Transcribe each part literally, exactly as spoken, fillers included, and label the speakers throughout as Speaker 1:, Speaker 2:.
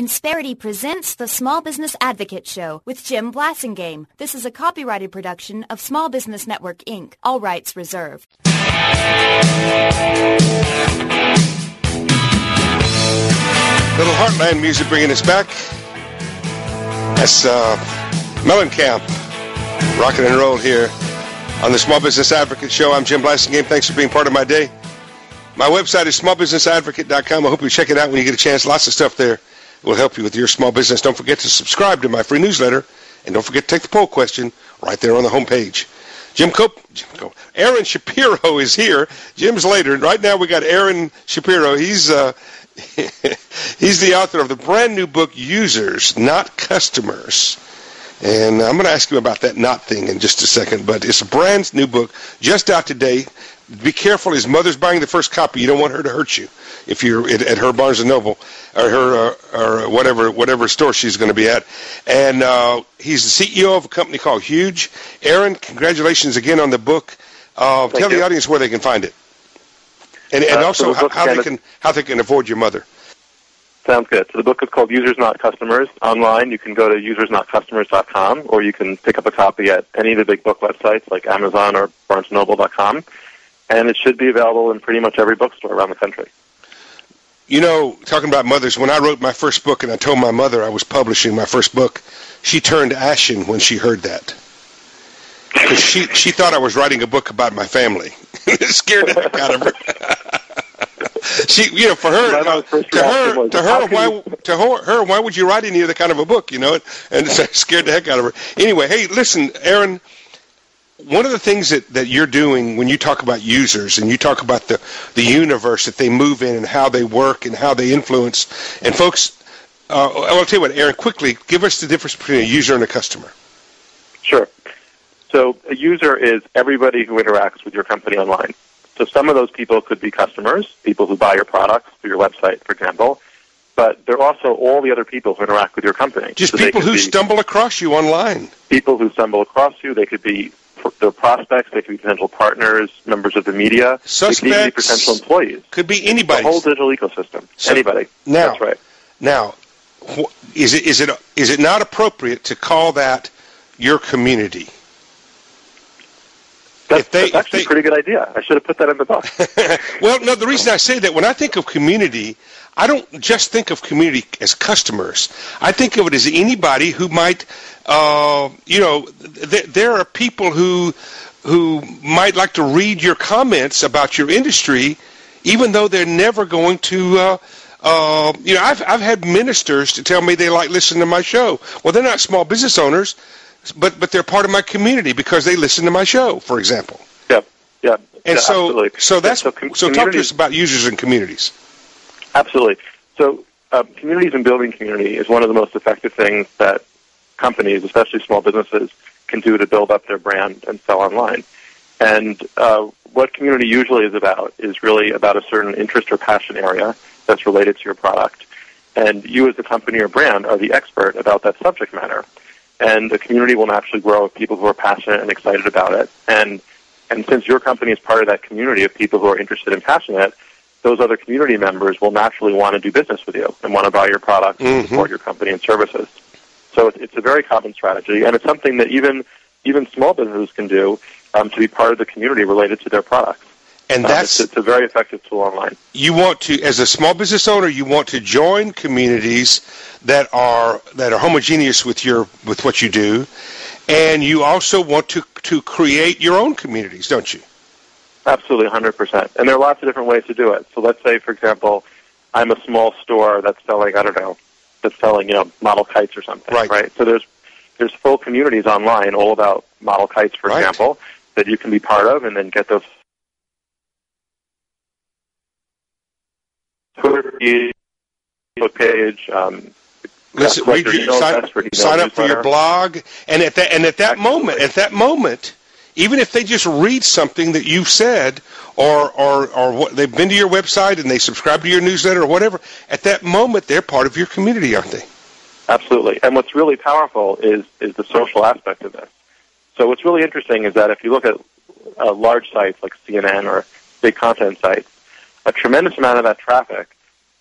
Speaker 1: Insperity presents the Small Business Advocate Show with Jim Blasingame. This is a copyrighted production of Small Business Network, Incorporated. All rights reserved.
Speaker 2: Little Heartland music bringing us back. That's uh, Mellencamp, rocking and roll here on the Small Business Advocate Show. I'm Jim Blasingame. Thanks for being part of my day. My website is small business advocate dot com. I hope you check it out when you get a chance. Lots of stuff there will help you with your small business. Don't forget to subscribe to my free newsletter, and don't forget to take the poll question right there on the homepage. Jim Cope, Jim Cope, Aaron Shapiro is here. Jim's later. Right now we got Aaron Shapiro. He's uh, he's the author of the brand new book, Users, Not Customers. And I'm going to ask you about that not thing in just a second, but it's a brand new book, just out today. Be careful. His mother's buying the first copy. You don't want her to hurt you if you're at, at her Barnes and Noble or her uh, or whatever whatever store she's going to be at. And uh, he's the C E O of a company called Huge. Aaron, congratulations again on the book. Uh, tell you. the audience where they can find it, and, and uh, also so the how, how they can how they can avoid your mother.
Speaker 3: Sounds good. So the book is called Users Not Customers. Online, you can go to users not customers dot com, or you can pick up a copy at any of the big book websites like Amazon or barnes noble dot com. And it should be available in pretty much every bookstore around the country.
Speaker 2: You know, talking about mothers, when I wrote my first book and I told my mother I was publishing my first book, she turned ashen when she heard that. Because she, she thought I was writing a book about my family. It scared the heck out of her. She, you know, for her, uh, to her, to her, why, to her, her, why would you write any other kind of a book, you know? And it scared the heck out of her. Anyway, hey, listen, Aaron, one of the things that, that you're doing when you talk about users and you talk about the, the universe that they move in and how they work and how they influence, and folks, uh, I'll tell you what, Aaron, quickly, give us the difference between a user and a customer.
Speaker 3: Sure. So a user is everybody who interacts with your company online. So some of those people could be customers, people who buy your products through your website, for example, but they're also all the other people who interact with your company.
Speaker 2: Just
Speaker 3: so
Speaker 2: people who stumble across you online.
Speaker 3: People who stumble across you. They could be their prospects, they could be potential partners, members of the media,
Speaker 2: suspects,
Speaker 3: they could even be potential employees.
Speaker 2: Could be anybody.
Speaker 3: The whole digital ecosystem. So anybody.
Speaker 2: Now,
Speaker 3: That's right.
Speaker 2: Now, is it is it is it not appropriate to call that your community?
Speaker 3: That's,
Speaker 2: they,
Speaker 3: that's actually they, a pretty good idea. I should have put that in the book.
Speaker 2: Well, no, the reason I say that, when I think of community, I don't just think of community as customers. I think of it as anybody who might, uh, you know, th- there are people who who might like to read your comments about your industry, even though they're never going to, uh, uh, you know, I've, I've had ministers to tell me they like listening to my show. Well, they're not small business owners, but but they're part of my community because they listen to my show, for example.
Speaker 3: Yeah, yeah.
Speaker 2: And
Speaker 3: yeah,
Speaker 2: so,
Speaker 3: absolutely.
Speaker 2: so that's
Speaker 3: so, com-
Speaker 2: so talk to us about users and communities.
Speaker 3: Absolutely. So uh, communities and building community is one of the most effective things that companies, especially small businesses, can do to build up their brand and sell online. And uh, what community usually is about is really about a certain interest or passion area that's related to your product. And you as a company or brand are the expert about that subject matter. And the community will naturally grow with people who are passionate and excited about it. And and since your company is part of that community of people who are interested and passionate, those other community members will naturally want to do business with you and want to buy your products and
Speaker 2: mm-hmm.
Speaker 3: support your company and services. So it's, it's a very common strategy, and it's something that even even small businesses can do um, to be part of the community related to their products.
Speaker 2: And
Speaker 3: um,
Speaker 2: that's
Speaker 3: it's, it's a very effective tool online.
Speaker 2: You want to, as a small business owner, you want to join communities that are that are homogeneous with your with what you do, and you also want to to create your own communities, don't you?
Speaker 3: Absolutely, one hundred percent. And there are lots of different ways to do it. So let's say, for example, I'm a small store that's selling, I don't know, that's selling, you know, model kites or something,
Speaker 2: right?
Speaker 3: right? So there's there's full communities online all about model kites, for
Speaker 2: right.
Speaker 3: example, that you can be part of and then get those Twitter page, Facebook page. Um,
Speaker 2: Listen, read your, sign, sign up for your blog, and at that and at that Absolutely. moment, at that moment, even if they just read something that you've said, or or or what they've been to your website and they subscribe to your newsletter or whatever, at that moment they're part of your community, aren't they?
Speaker 3: Absolutely. And what's really powerful is is the social aspect of this. So what's really interesting is that if you look at uh, large sites like C N N or big content sites, a tremendous amount of that traffic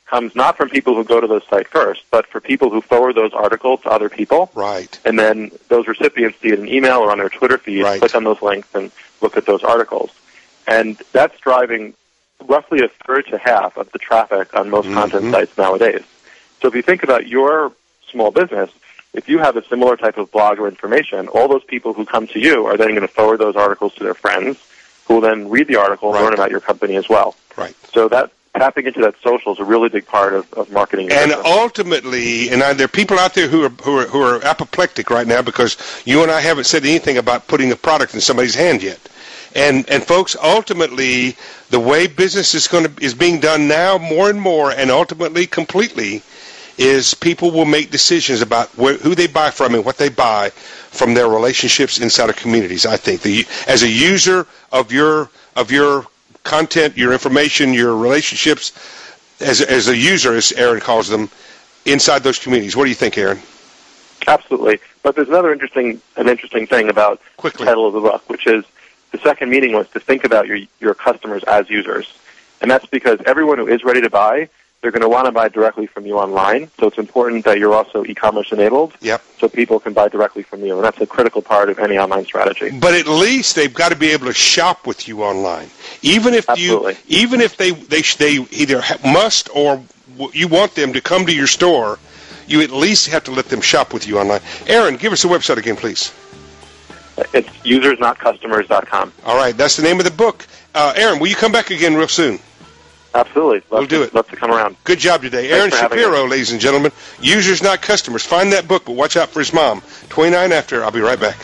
Speaker 3: comes not from people who go to those sites first, but for people who forward those articles to other people.
Speaker 2: Right.
Speaker 3: And then those recipients see it in email or on their Twitter feed,
Speaker 2: right.
Speaker 3: click on those links and look at those articles. And that's driving roughly a third to half of the traffic on most mm-hmm. content sites nowadays. So if you think about your small business, if you have a similar type of blog or information, all those people who come to you are then going to forward those articles to their friends, who will then read the article and
Speaker 2: right.
Speaker 3: learn about your company as well.
Speaker 2: Right.
Speaker 3: So that tapping into that social is a really big part of, of marketing.
Speaker 2: And
Speaker 3: business.
Speaker 2: ultimately, and I, there are people out there who are, who are who are apoplectic right now because you and I haven't said anything about putting a product in somebody's hand yet. And and folks, ultimately, the way business is going to is being done now more and more, and ultimately completely, is people will make decisions about where, who they buy from and what they buy from their relationships inside of communities. I think the as a user of your of your content, your information, your relationships, as as a user, as Aaron calls them, inside those communities. What do you think, Aaron?
Speaker 3: Absolutely. But there's another interesting an interesting thing about
Speaker 2: Quickly.
Speaker 3: the title of the book, which is the second meaning was to think about your your customers as users. And that's because everyone who is ready to buy, they're going to want to buy directly from you online. So it's important that you're also e-commerce enabled.
Speaker 2: Yep.
Speaker 3: So people can buy directly from you. And that's a critical part of any online strategy.
Speaker 2: But at least they've got to be able to shop with you online. Even if
Speaker 3: Absolutely.
Speaker 2: you, even if they, they, they either must or you want them to come to your store, you at least have to let them shop with you online. Aaron, give us the website again, please.
Speaker 3: It's users not customers dot com.
Speaker 2: All right, that's the name of the book. Uh, Aaron, will you come back again real soon?
Speaker 3: Absolutely. Love
Speaker 2: We'll
Speaker 3: to,
Speaker 2: do it.
Speaker 3: Love to come around.
Speaker 2: Good job today.
Speaker 3: Thanks
Speaker 2: Aaron
Speaker 3: for having
Speaker 2: Shapiro,
Speaker 3: us.
Speaker 2: ladies and gentlemen. Users, not customers. Find that book, but watch out for his mom. twenty-nine after. I'll be right back.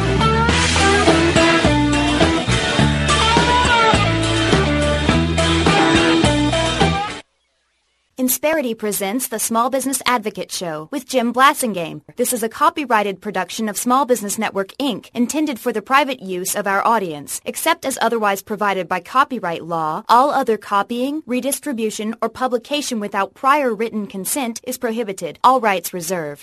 Speaker 1: Insperity presents the Small Business Advocate Show with Jim Blasingame. This is a copyrighted production of Small Business Network, Incorporated, intended for the private use of our audience. Except as otherwise provided by copyright law, all other copying, redistribution, or publication without prior written consent is prohibited. All rights reserved.